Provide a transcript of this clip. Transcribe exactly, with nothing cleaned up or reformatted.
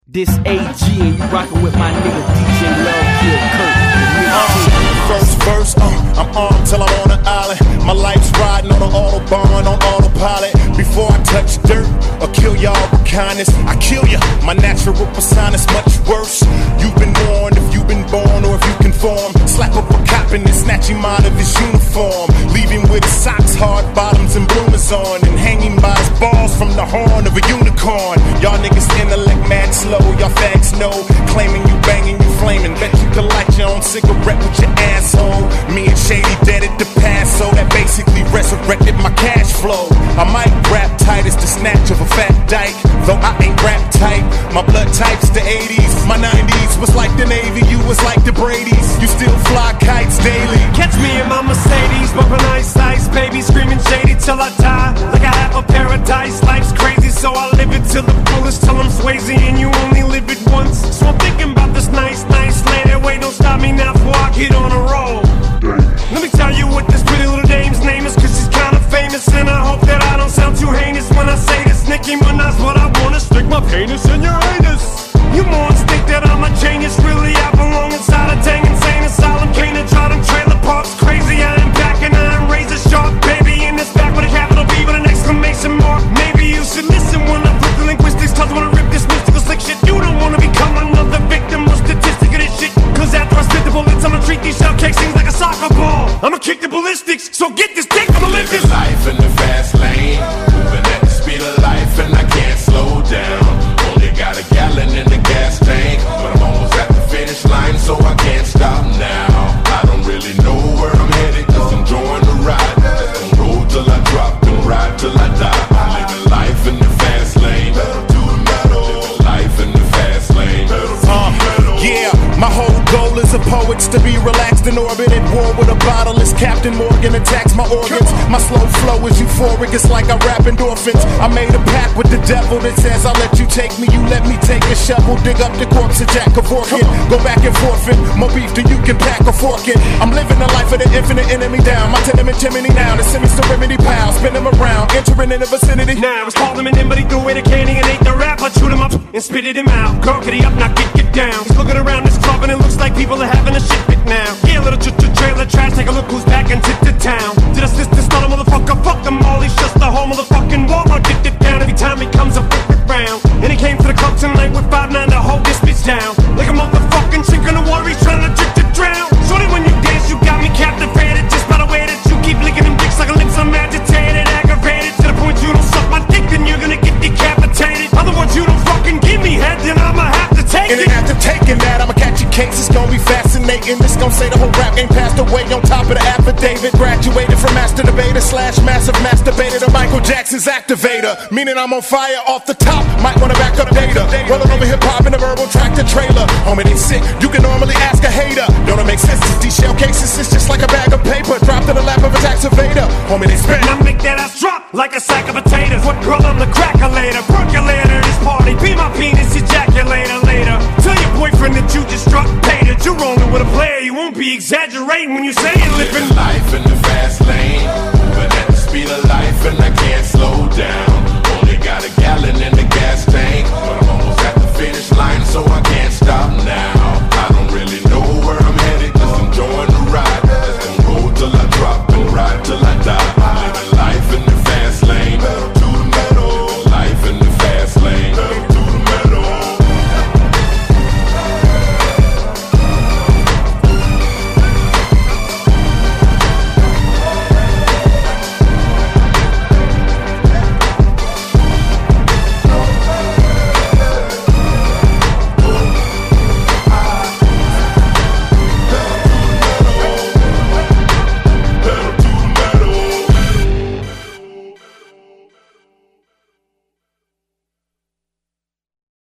This A G and you rockin' with my nigga D J Love Kill Kurt. Uh, first verse, uh, I'm armed till I'm on an island. My life's riding on an autobahn, on autopilot. Before I touch dirt or kill y'all with kindness, I kill ya. My natural persona's much worse. You've been warned if you've been born or if you conform. Slap up a cop and then snatch him out of his uniform. Leave him with his socks, hard bottoms and bloomers on, and hanging by his balls from the horn of a unicorn. Y'all niggas intellect mad slow, y'all fags know. Claiming you banging, you flaming. Bet you can light your own cigarette with your asshole. Me and Shady dead at the past, so that basically resurrected my cash flow. I might rap tight as the snatch of a fat dyke, though I ain't rap tight. My blood type's the eighties, my nineties was like the Navy, you was like the Brady's. You still fly kites daily. Catch me in my Mercedes, bumping ice ice, baby, screaming Shady till I die. Like I have a paradise, life's crazy, so I live it till the fullest, till I'm Swayze, and you only live it once. So I'm thinking about this nice, nice lady. Wait, don't stop me now before I get on a roll. Let me tell you what this pretty little dame's name is, cause she's kinda famous, and I hope that I don't sound too heinous when I say this. Nicki Minaj, what I wanna, stick my penis in your anus. You morons think that I'm a genius, really I belong inside a dang insane asylum. Can't draw them trailer parks crazy, I am back and I am razor sharp, baby, in this back with a capital B with an exclamation mark. Maybe you should listen when I flip the linguistics, cause I wanna rip this mystical slick shit. You don't wanna become another victim or statistic of this shit, cause after I spit the bullets, I'ma treat these shell cakes things like a soccer ball. I'ma kick the ballistics, so get this dick, I'ma live this life in the fast lane, moving at the speed of life, and I can't slow down. Only got a gallon in the gas tank, but I'm almost at the finish line, so I can't stop now. I don't really know where I'm headed, cause I'm enjoying the ride. Just gonna roll till I drop and ride till I die. I'm living life in the fast lane, living life in the fast lane. Uh, yeah, my whole goal is a poet's to be relaxed in orbit at war with a bottle as Captain Morgan attacks my organs. My slow flow is euphoric, it's like I rap endorphins. I made a pact with the devil that says I'll let you take me, you let me take a shovel, dig up the corpse of Jack Kevorkian. Go back and forth it, more beef than you can pack a fork in. I'm living the life of the infinite enemy down. My tenement chimney now, the semi serenity pal. Spin him around, entering in the vicinity. Now I was calling him in, but he threw away the candy and ate the rap. I chewed him up and spitted him out. Girl, get up, now get, get down. He's looking around this club and it looks like people are having a shit fit now. Yeah, little ch ch trailer trash, take a look who's back and tip the town. Did I assist this other motherfucker? Fuck them all, he's just the whole motherfucking Walmart. Get it down every time he comes up round. And he came to the club tonight with five nine to hold this bitch down. Like a motherfucking sink in the water, he's trying to trick to drown. Shorty, when you dance, you got me captivated, just by the way that you keep licking them dicks like a lips. I'm agitated, aggravated, to the point you don't suck my dick, then you're gonna get decapitated. Otherwise you don't fucking give me head, then I'ma have to take and it. And after taking that, I'ma catch your case, it's gonna be fascinating. This gon' say the whole rap game passed away on top of the affidavit. Graduated from master debater slash massive masturbator to Michael Jackson's activator. Meaning I'm on fire off the top, might wanna back up data. Rolling over hip hop in a verbal tractor trailer. Homie, they sick, you can normally ask a hater. Don't it make sense? These shell cases, it's just like a bag of paper dropped in the lap of a tax evader. Homie, they spit. Now make that ass drop like a sack of potatoes. What girl, I'm the crackulator, percolator, this party. Be my penis ejaculator later. Tell your boyfriend that you just struck pay, that you're rolling with a player. You won't be exaggerating when you say you're living life in the